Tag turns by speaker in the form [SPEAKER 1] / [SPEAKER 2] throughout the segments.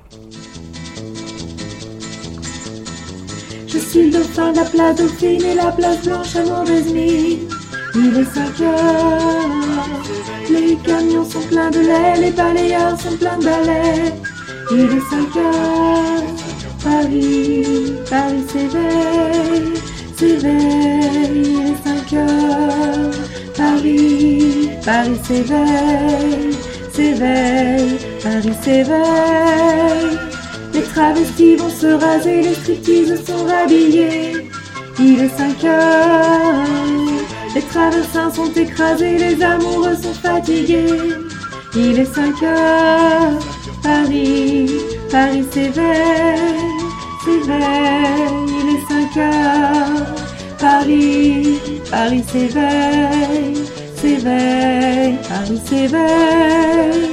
[SPEAKER 1] Je suis le dauphin de la place Dauphine et la place Blanche à mauvaise mine. Il est 5 heures, les camions sont pleins de lait, les balayeurs sont pleins de balais. Il est 5 heures, Paris, Paris s'éveille, s'éveille. Il est 5 heures, Paris, Paris s'éveille, s'éveille, Paris s'éveille. Les travestis vont se raser, les stripteases sont rhabillées. Il est 5 heures, les traversins sont écrasés, les amoureux sont fatigués. Il est 5 heures, Paris, Paris s'éveille, s'éveille. Il est 5 heures, Paris, Paris s'éveille, s'éveille, Paris s'éveille.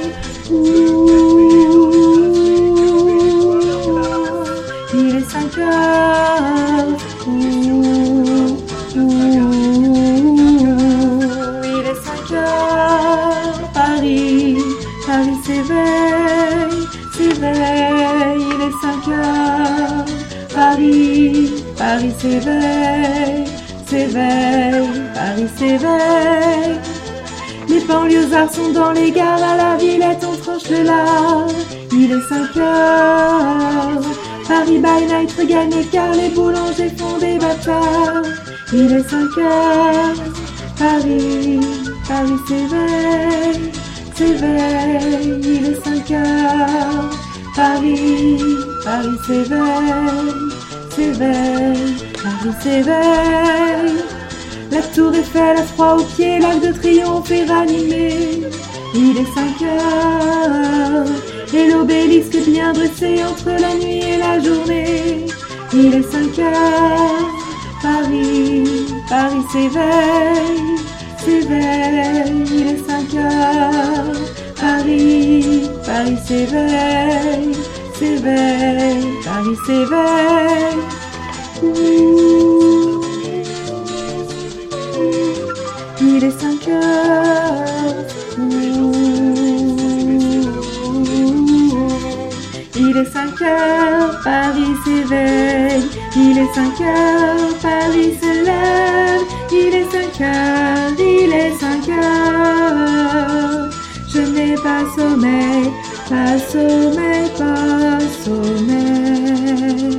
[SPEAKER 1] Il est 5 heures. Il est 5 heures. Paris, Paris s'éveille, s'éveille. Il est 5 heures. Paris, Paris s'éveille, s'éveille. Paris s'éveille. Les banlieusards sont dans les gares, à la Villette on tranche le lard. Il est 5 heures. Paris by night regagné car les boulangers font des bâtards. Il est 5 heures. Paris, Paris s'éveille, s'éveille. Il est 5 heures. Paris, Paris s'éveille, s'éveille. Paris s'éveille. La tour Eiffel a froid aux pieds, l'Arc de Triomphe est ranimé. Il est 5 heures. Et l'obélisque est bien dressé entre la nuit et la journée. Il est 5 heures. Paris, Paris s'éveille, s'éveille. Il est 5 heures. Paris, Paris s'éveille, s'éveille. Paris s'éveille. Il est 5 heures. Il est 5 heures, Paris s'éveille. Il est 5 heures, Paris se lève. Il est 5 heures, il est 5 heures. Je n'ai pas sommeil, pas sommeil, pas sommeil.